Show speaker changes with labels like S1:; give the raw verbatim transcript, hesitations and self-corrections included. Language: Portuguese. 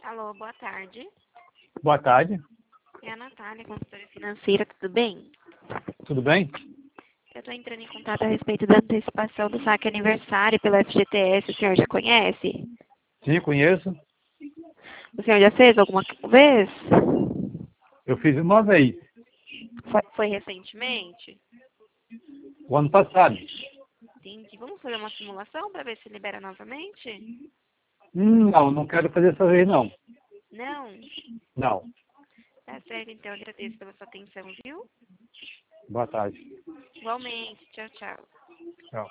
S1: Alô, boa tarde.
S2: Boa tarde,
S1: É a Natália, consultora financeira, tudo bem?
S2: tudo bem?
S1: Eu estou entrando em contato a respeito da antecipação do saque aniversário pela F G T S, o senhor já conhece?
S2: Sim, conheço.
S1: O senhor já fez alguma vez?
S2: Eu fiz uma vez,
S1: Foi, foi recentemente?
S2: o ano passado.
S1: Entendi. Vamos fazer uma simulação para ver se libera novamente?
S2: Hum, não, não quero fazer essa vez, não.
S1: Não?
S2: Não.
S1: Tá certo, então. Eu agradeço pela sua atenção, viu?
S2: Boa tarde.
S1: Igualmente. Tchau, tchau.
S2: Tchau.